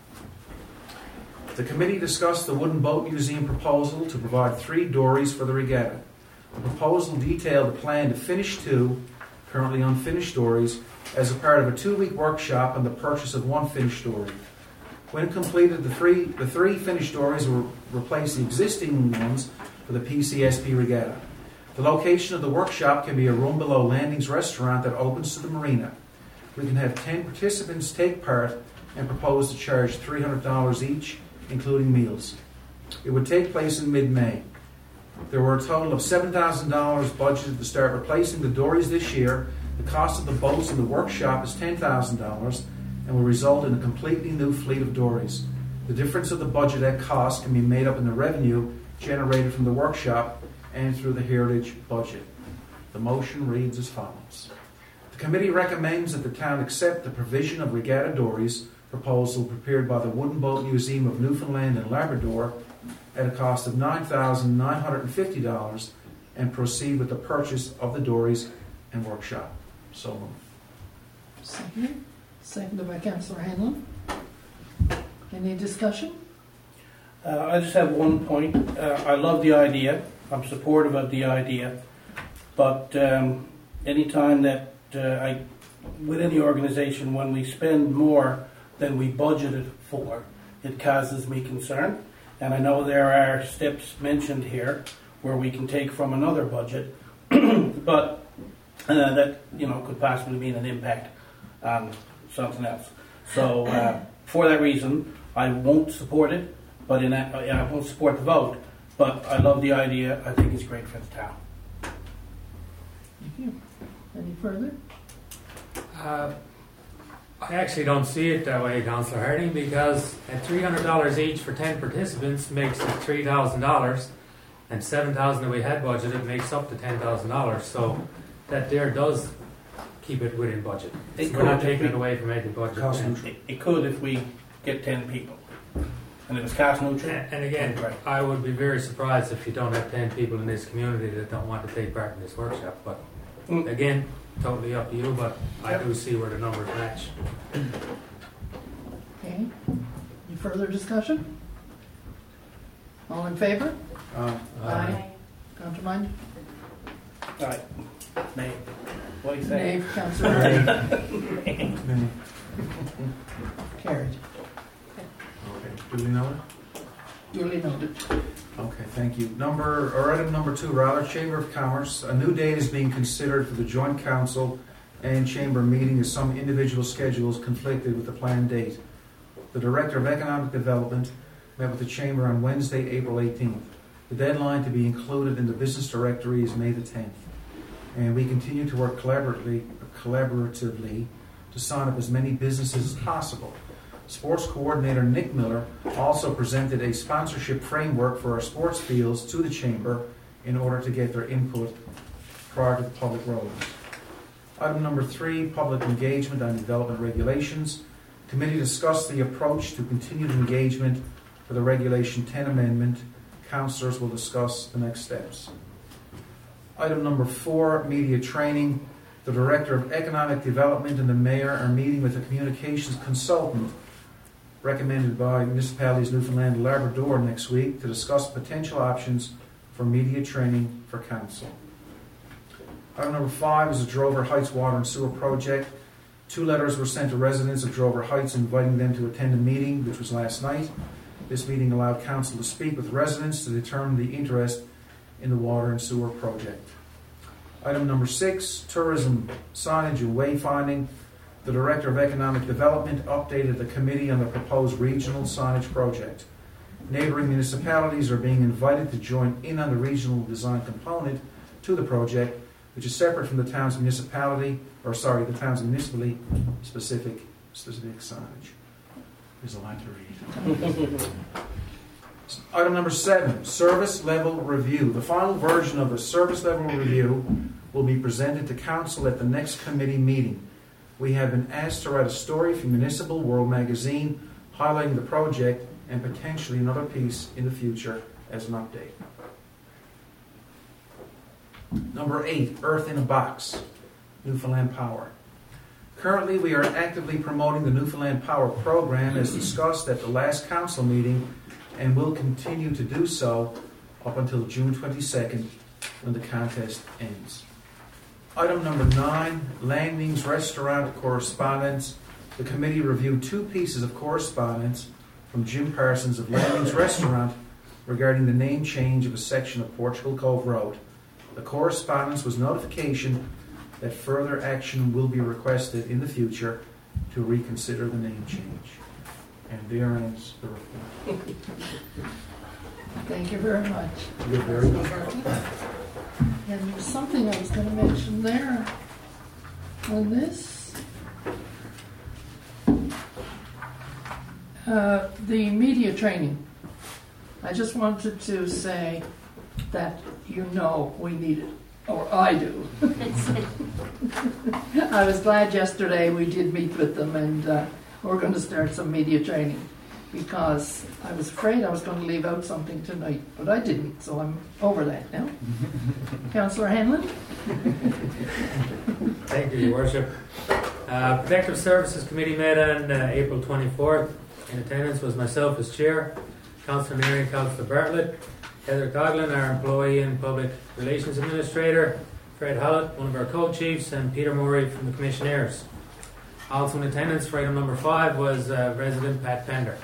The committee discussed the Wooden Boat Museum proposal to provide three dories for the regatta. The proposal detailed a plan to finish two, currently unfinished dories, as a part of a two-week workshop on the purchase of one finished dory. When completed, the three, the three finished dories will replace the existing ones for the P C S P regatta. The location of the workshop can be a room below Landings restaurant that opens to the marina. We can have ten participants take part and propose to charge three hundred dollars each, including meals. It would take place in mid-May. There were a total of seven thousand dollars budgeted to start replacing the dories this year. The cost of the boats in the workshop is ten thousand dollars and will result in a completely new fleet of dories. The difference of the budget at cost can be made up in the revenue generated from the workshop and through the Heritage budget. The motion reads as follows. The committee recommends that the town accept the provision of regatta dories proposal prepared by the Wooden Boat Museum of Newfoundland and Labrador at a cost of nine thousand nine hundred fifty dollars and proceed with the purchase of the dories and workshop. So moved. Second. Seconded by Councillor Hanlon. Any discussion? Uh, I just have one point. Uh, I love the idea. I'm supportive of the idea. But um, anytime that uh, I, within the organization, when we spend more than we budgeted for, it causes me concern. And I know there are steps mentioned here where we can take from another budget, but uh, that you know could possibly mean an impact on something else. So uh, for that reason, I won't support it. But in that, I won't support the vote. But I love the idea. I think it's great for the town. Thank you. Any further? Uh, I actually don't see it that way, Councillor Harding, because at three hundred dollars each for ten participants makes it three thousand dollars, and seven thousand dollars that we had budgeted makes up to ten thousand dollars. So that there does keep it within budget. It We're not could if taking we- it away from any budget. Cost And, neutral. It, it could if we get ten people. And it was cost neutral. and again, Right. I would be very surprised if you don't have ten people in this community that don't want to take part in this workshop. But Mm. again, totally up to you, but I do see where the numbers match. Okay. Any further discussion? All in favor? Uh, Aye. Counter mind? All right. Nay. What do you say? Nay, Councillor Harding. Many. Carried. Okay. Duly noted. Duly noted. Okay, thank you. Number, or item number two, rather, Chamber of Commerce. A new date is being considered for the joint council and chamber meeting as some individual schedules conflicted with the planned date. The Director of Economic Development met with the chamber on Wednesday, April eighteenth. The deadline to be included in the business directory is May the tenth. And we continue to work collaboratively, collaboratively to sign up as many businesses as possible. Sports coordinator Nick Miller also presented a sponsorship framework for our sports fields to the chamber in order to get their input prior to the public roads. Item number three, public engagement on development regulations. Committee discussed the approach to continued engagement for the Regulation ten amendment. Councillors will discuss the next steps. Item number four, media training. The Director of Economic Development and the Mayor are meeting with a communications consultant recommended by Municipalities Newfoundland and Labrador next week to discuss potential options for media training for Council. Item number five is the Drover Heights Water and Sewer Project. Two letters were sent to residents of Drover Heights inviting them to attend a meeting, which was last night. This meeting allowed Council to speak with residents to determine the interest in the water and sewer project. Item number six, tourism signage and wayfinding. The Director of Economic Development updated the committee on the proposed regional signage project. Neighbouring municipalities are being invited to join in on the regional design component to the project, which is separate from the town's municipality, or sorry, the town's municipally specific specific signage. There's a lot to read. Item number seven, service level review. The final version of the service level review will be presented to Council at the next committee meeting. We have been asked to write a story for Municipal World Magazine highlighting the project and potentially another piece in the future as an update. Number eight, Earth in a Box, Newfoundland Power. Currently, we are actively promoting the Newfoundland Power program as discussed at the last council meeting and will continue to do so up until June twenty-second when the contest ends. Item number nine, Landings Restaurant correspondence. The committee reviewed two pieces of correspondence from Jim Parsons of Landings Restaurant regarding the name change of a section of Portugal Cove Road. The correspondence was notification that further action will be requested in the future to reconsider the name change. And there ends the report. Thank you very much. You're very welcome. And there's something I was going to mention there on this. Uh, the media training. I just wanted to say that you know we need it, or I do. I was glad yesterday we did meet with them, and uh, we're going to start some media training because I was afraid I was going to leave out something tonight, but I didn't, so I'm over that now. Councillor Hanlon? Thank you, Your Worship. Uh, Protective Services Committee met on uh, April twenty-fourth. In attendance was myself as chair, Councillor Mary and Councillor Bartlett, Heather Coughlin, our employee and public relations administrator, Fred Hollett, one of our co-chiefs, and Peter Murray from the commissioners. Also in attendance for item number five was uh, resident Pat Pender.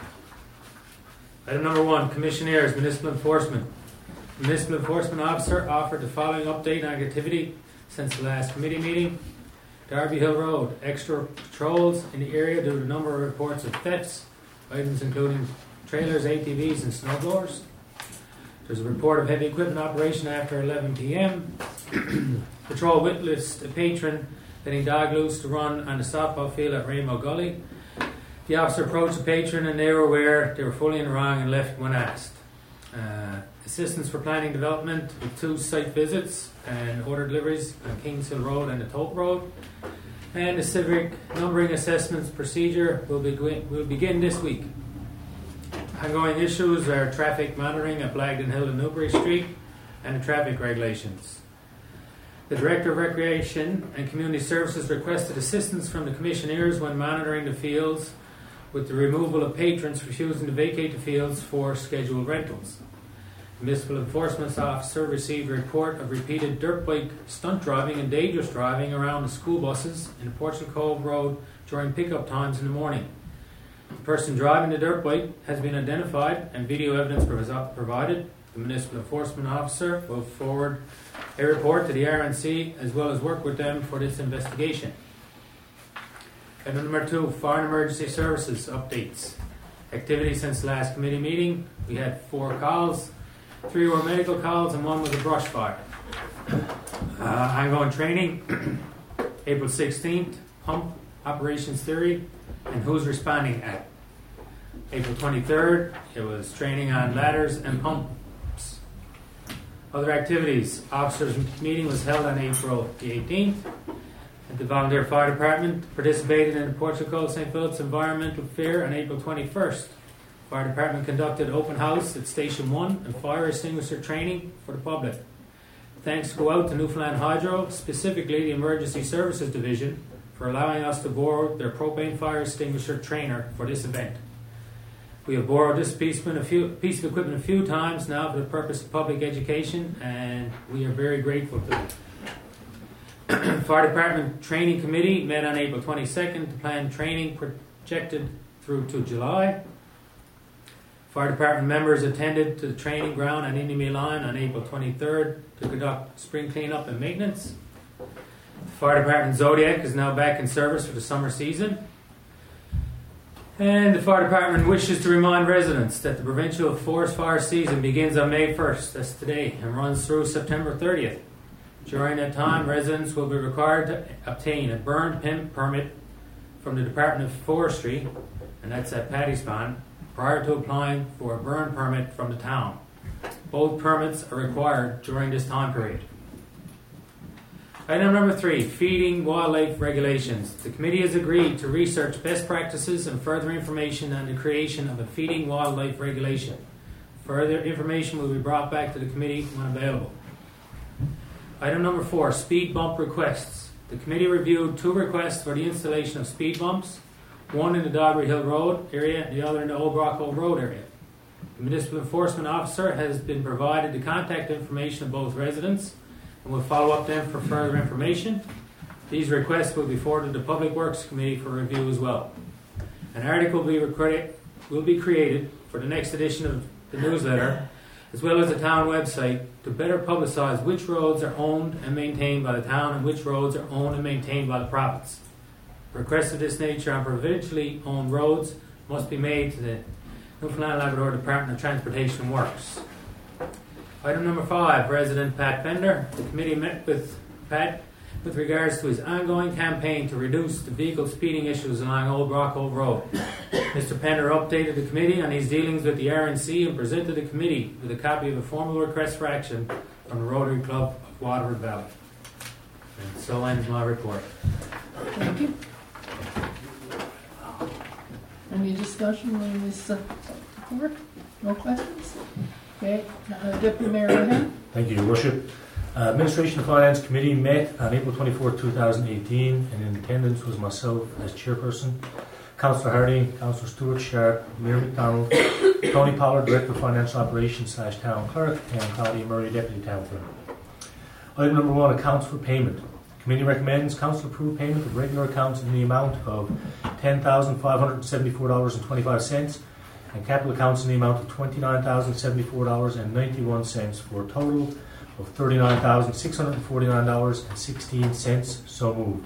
Item number one, commissioners, municipal enforcement. The municipal enforcement officer offered the following update on activity since the last committee meeting. Darby Hill Road, extra patrols in the area due to the number of reports of thefts, items including trailers, A T Vs, and snowblowers. There's a report of heavy equipment operation after eleven p.m. Patrol witnessed a patron letting dog loose to run on the softball field at Rainbow Gully. The officer approached the patron and they were aware they were fully in the wrong and left when asked. Uh, assistance for planning development with two site visits and order deliveries on Kings Hill Road and the Tote Road. And the civic numbering assessments procedure will, be, will begin this week. Ongoing issues are traffic monitoring at Blagden Hill and Newbury Street and the traffic regulations. The Director of Recreation and Community Services requested assistance from the commissioners when monitoring the fields with the removal of patrons refusing to vacate the fields for scheduled rentals. The Municipal Enforcement Officer received a report of repeated dirt bike stunt driving and dangerous driving around the school buses in Portugal Cove Road during pickup times in the morning. The person driving the dirt bike has been identified and video evidence provided. The Municipal Enforcement Officer will forward a report to the R N C as well as work with them for this investigation. And number two, Fire and Emergency Services updates. Activity since the last committee meeting. We had four calls. Three were medical calls and one was a brush fire. Uh, ongoing training, April sixteenth, pump operations theory and who's responding at. April twenty-third, it was training on ladders and pumps. Other activities, officers meeting was held on April the eighteenth. At the Volunteer Fire Department participated in the Portugal Saint Philip's Environmental Fair on April twenty-first. Fire department conducted open house at Station one and fire extinguisher training for the public. Thanks go out to Newfoundland Hydro, specifically the Emergency Services Division, for allowing us to borrow their propane fire extinguisher trainer for this event. We have borrowed this piece of, a few, piece of equipment a few times now for the purpose of public education, and we are very grateful to them. Fire Department Training Committee met on April twenty-second to plan training projected through to July. Fire Department members attended to the training ground at Indy Line on April twenty-third to conduct spring cleanup and maintenance. The Fire Department Zodiac is now back in service for the summer season. And the Fire Department wishes to remind residents that the provincial forest fire season begins on May first, that's today, and runs through September thirtieth. During that time, residents will be required to obtain a burn permit from the Department of Forestry, and that's at Paddy's Pond, prior to applying for a burn permit from the town. Both permits are required during this time period. Item number three, feeding wildlife regulations. The committee has agreed to research best practices and further information on the creation of a feeding wildlife regulation. Further information will be brought back to the committee when available. Item number four, speed bump requests. The committee reviewed two requests for the installation of speed bumps, one in the Doggery Hill Road area, the other in the Old Brockville Road area. The municipal enforcement officer has been provided the contact information of both residents and will follow up them for further information. These requests will be forwarded to the Public Works Committee for review as well. An article will be, recre- will be created for the next edition of the newsletter, as well as the town website, to better publicize which roads are owned and maintained by the town and which roads are owned and maintained by the province. Requests of this nature on provincially owned roads must be made to the Newfoundland and Labrador Department of Transportation Works. Item number five, Resident Pat Bender. The committee met with Pat with regards to his ongoing campaign to reduce the vehicle speeding issues along Old Brockville Road. Mister Pender updated the committee on his dealings with the R N C and presented the committee with a copy of a formal request for action from the Rotary Club of Waterford Valley. And so ends my report. Thank you. Any discussion on this uh, report? No questions? Okay, uh, Deputy Mayor Lehane. Thank you, Your Worship. Uh, Administration and Finance Committee met on April twenty-fourth, twenty eighteen, and in attendance was myself as chairperson, Councillor Hardy, Councillor Stuart Sharp, Mayor McDonald, Tony Pollard, Director of Financial Operations slash Town Clerk, and Claudia Murray, Deputy Town Clerk. Item number one, accounts for payment. The committee recommends council approve payment of regular accounts in the amount of ten thousand five hundred seventy-four dollars and twenty-five cents and capital accounts in the amount of twenty-nine thousand seventy-four dollars and ninety-one cents for a total of thirty-nine thousand six hundred forty-nine dollars and sixteen cents. So moved.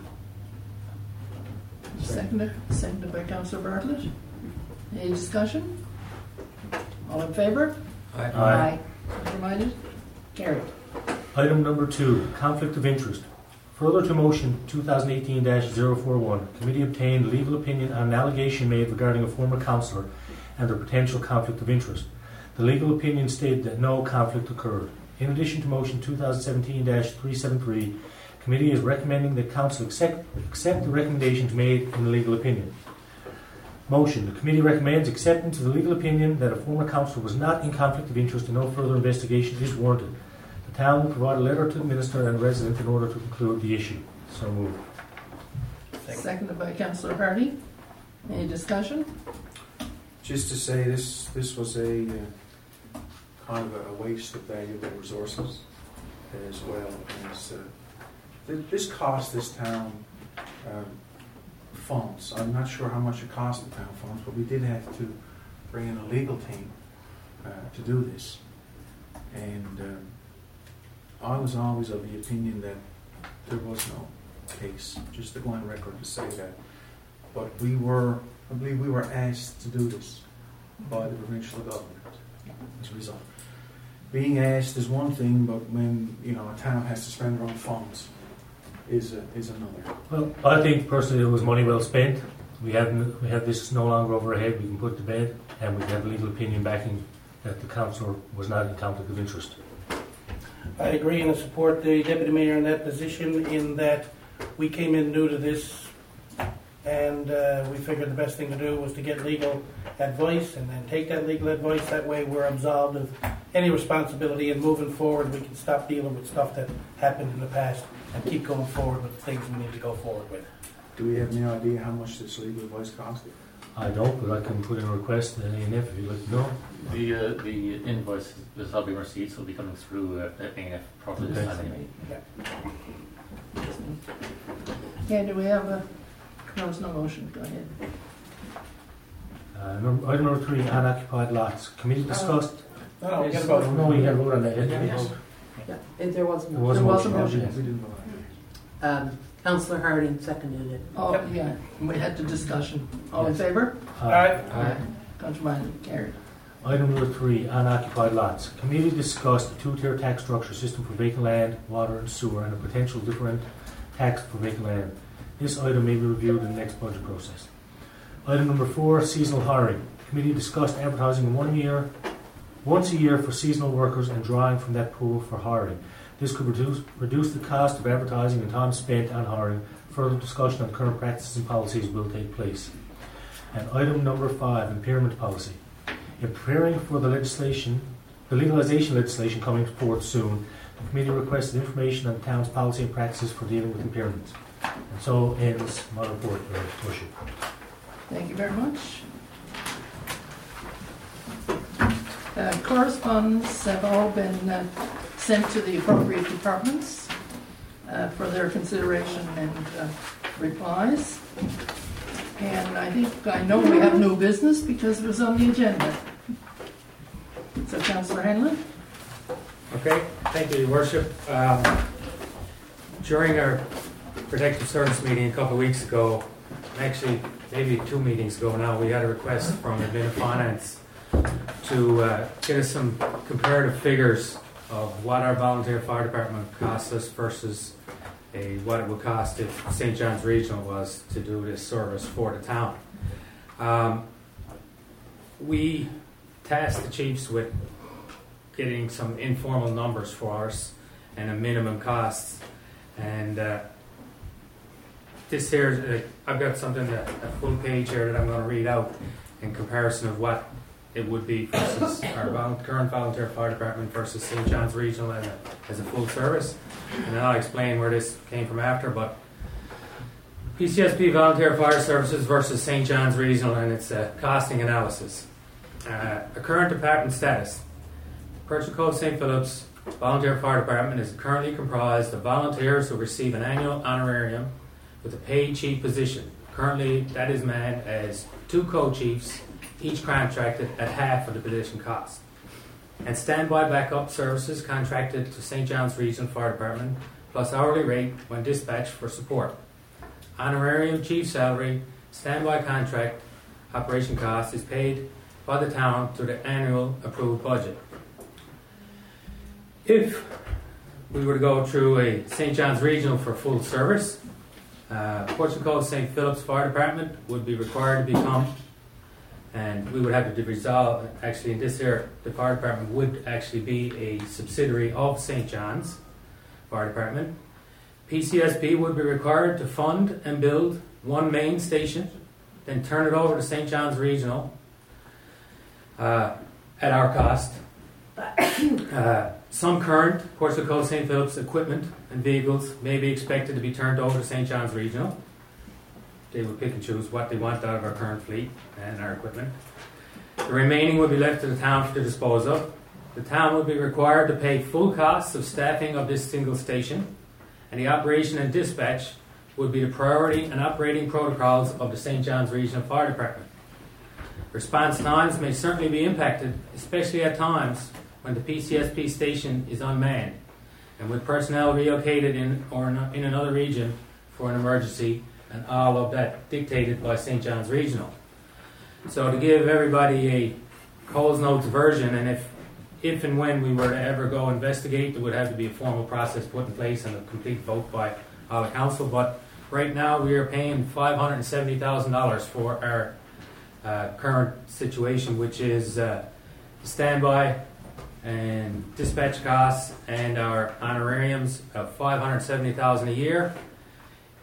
Seconded, seconded by Councillor Bartlett. Any discussion? All in favour? Aye. Aye. Reminded? Carried. Item number two, conflict of interest. Further to motion twenty eighteen dash zero four one, committee obtained legal opinion on an allegation made regarding a former councillor and their potential conflict of interest. The legal opinion stated that no conflict occurred. In addition to motion twenty seventeen dash three seventy-three, committee is recommending that council accept, accept the recommendations made in the legal opinion. Motion, the committee recommends acceptance of the legal opinion that a former councillor was not in conflict of interest and no further investigation is warranted. The town will provide a letter to the minister and resident in order to conclude the issue. So moved. Seconded by Councillor Hardy. Any discussion? Just to say, this this was a uh, kind of a waste of valuable resources as well as uh, th- this cost this town um, funds. I'm not sure how much it cost the town funds, but we did have to bring in a legal team uh, to do this, and um, I was always of the opinion that there was no case. Just to go on record to say that, but we were. I believe we were asked to do this by the provincial government as a result. Being asked is one thing, but when you know a town has to spend their own funds is a, is another. Well, I think personally it was money well spent. We have we have this no longer over our head. We can put to bed, and we have a legal opinion backing that the councillor was not in conflict of interest. I agree and I support the deputy mayor in that position, in that we came in new to this and uh, we figured the best thing to do was to get legal advice and then take that legal advice. That way we're absolved of any responsibility, and moving forward we can stop dealing with stuff that happened in the past and keep going forward with the things we need to go forward with. Do we have any idea how much this legal advice cost? I don't, but I can put in a request in A and F if you'd like to know. The uh, the invoice, there's all being receipts, will be coming through uh, A and F probably this Okay. Saturday. Yeah. Okay, do we have a, no, there's no motion, go ahead. Uh, number, item number three, unoccupied lots. Committee discussed. No, no, we Yes. got about No, we had a vote on that. Yeah, Yes. Yeah, if there was a There was a There was a motion. motion. We didn't vote on it. Um, Councillor Harding seconded it. Oh, Yep. yeah, and we had the discussion. All in Yes. favor? Aye. Aye. Aye. Contrary carried. Item number three, unoccupied lots. Committee discussed the two-tier tax structure system for vacant land, water and sewer, and a potential different tax for vacant land. This item may be reviewed in the next budget process. Item number four, seasonal hiring. Committee discussed advertising one year, once a year for seasonal workers and drawing from that pool for hiring. This could reduce, reduce the cost of advertising and time spent on hiring. Further discussion on current practices and policies will take place. And item number five, impairment policy. In preparing for the legislation, the legalization legislation coming forth soon, the committee requested information on the town's policy and practices for dealing with impairments. And so ends my report, Your Worship. Thank you very much. Uh, correspondence have all been uh, sent to the appropriate departments uh, for their consideration and uh, replies. And I think I know we have new business because it was on the agenda. So, Councillor Hanlon? Okay, thank you, Your Worship. Um, during our protective service meeting a couple of weeks ago, actually maybe two meetings ago now, we had a request from Admin of Finance to uh, get us some comparative figures of what our volunteer fire department costs us versus a, what it would cost if Saint John's Regional was to do this service for the town. Um, we tasked the chiefs with getting some informal numbers for us and a minimum cost. And uh, this here, uh, I've got something, that, a full page here that I'm going to read out in comparison of what it would be versus our vol- current volunteer fire department versus Saint John's Regional as a, as a full service. And then I'll explain where this came from after, but P C S P Volunteer Fire Services versus Saint John's Regional and its uh, costing analysis. Uh, a current department status. Perch Cove Saint Philip's Volunteer Fire Department is currently comprised of volunteers who receive an annual honorarium with a paid chief position. Currently, that is manned as two co-chiefs, each contracted at half of the position cost. And standby backup services contracted to Saint John's Regional Fire Department, plus hourly rate when dispatched for support. Honorarium chief salary, standby contract, operation cost is paid by the town through the annual approved budget. If we were to go through a Saint John's Regional for full service, uh, Portland Cove Saint Philip's Fire Department would be required to become, and we would have to resolve, actually in this area, the fire department would actually be a subsidiary of Saint John's Fire Department. P C S P would be required to fund and build one main station, then turn it over to Saint John's Regional uh, at our cost. Uh, some current Portland Cove Saint Philip's equipment and vehicles may be expected to be turned over to Saint John's Regional. They would pick and choose what they want out of our current fleet and our equipment. The remaining would be left to the town to dispose of. The town would be required to pay full costs of staffing of this single station, and the operation and dispatch would be the priority and operating protocols of the Saint John's Regional Fire Department. Response times may certainly be impacted, especially at times when the P C S P station is unmanned and with personnel relocated in or in another region for an emergency, and all of that dictated by Saint John's Regional. So to give everybody a Coles Notes version, and if if and when we were to ever go investigate, there would have to be a formal process put in place and a complete vote by all the council. But right now we are paying five hundred seventy thousand dollars for our uh, current situation, which is uh, standby and dispatch costs and our honorariums of five hundred seventy thousand dollars a year.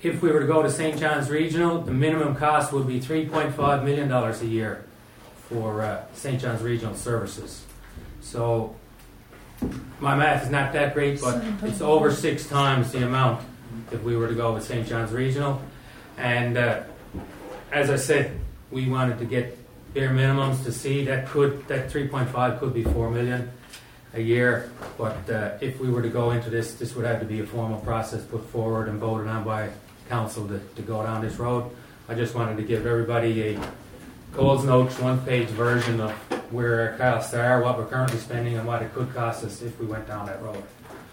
if we were to go to Saint John's Regional, the minimum cost would be three point five million dollars a year for uh, Saint John's Regional Services. So my math is not that great, but it's over six times the amount if we were to go with Saint John's Regional. And uh, as I said, we wanted to get bare minimums to see that could that three point five could be four million a year. But uh, if we were to go into this, this would have to be a formal process put forward and voted on by council to, to go down this road. I just wanted to give everybody a Coles Notes one-page version of where our costs are, what we're currently spending, and what it could cost us if we went down that road.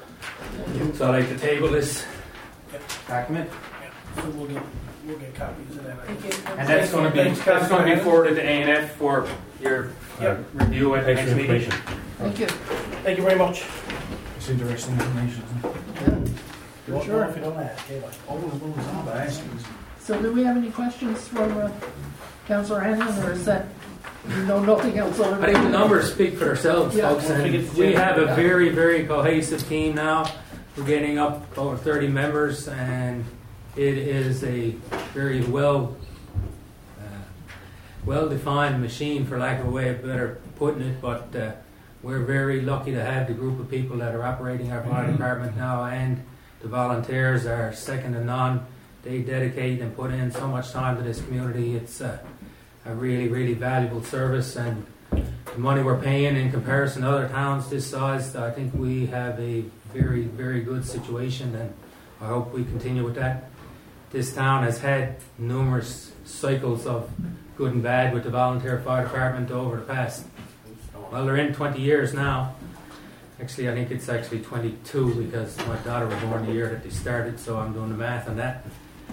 So I'd like to table this document. So we'll get, we'll get copies of that. And that's going to be that's going to be forwarded to A and F for your uh, review at the next meeting. Thank you. Thank you very much. It's interesting information, isn't it? Yeah, You won't sure. know if you don't ask, okay? Like, Oh, well, it's not bad. So do we have any questions for uh, Councillor Hanlon, or is that, you know nothing else on it? I think the numbers speak for themselves, Yeah. folks. And we have a very, very cohesive team now. We're getting up over thirty members, and it is a very well, uh, well-defined machine, for lack of a way of better putting it. But uh, we're very lucky to have the group of people that are operating our fire department now, and the volunteers are second to none. They dedicate and put in so much time to this community. It's uh, a really, really valuable service, and the money we're paying in comparison to other towns this size, I think we have a very, very good situation, and I hope we continue with that. This town has had numerous cycles of good and bad with the volunteer fire department over the past, well, they're in twenty years now. Actually, I think it's actually twenty-two, because my daughter was born the year that they started, so I'm doing the math on that.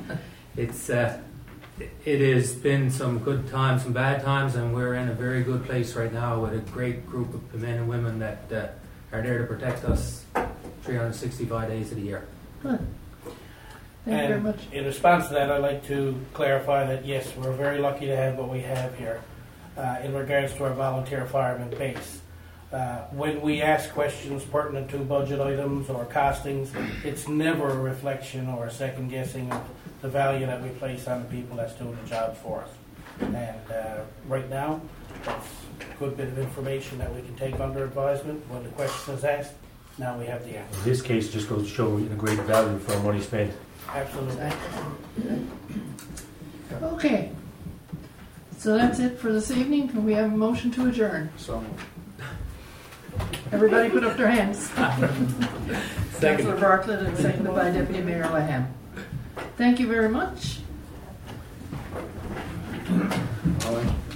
It's uh, it has been some good times, some bad times, and we're in a very good place right now with a great group of men and women that uh, are there to protect us three hundred sixty-five days of the year. Good. Thank you very And much. in response to that, I'd like to clarify that yes, we're very lucky to have what we have here uh, in regards to our volunteer fireman base. Uh, when we ask questions pertinent to budget items or costings, it's never a reflection or a second guessing of the value that we place on the people that's doing the job for us. And uh, right now, that's a good bit of information that we can take under advisement. When the question is asked, now we have the answer. In this case, just goes to show you the great value for our money spent. Absolutely. Okay. So that's it for this evening. Can we have a motion to adjourn? So, Everybody put up their hands. Second. Councillor Bartlett and seconded by Deputy Mayor Lahan. Thank you very much. all right.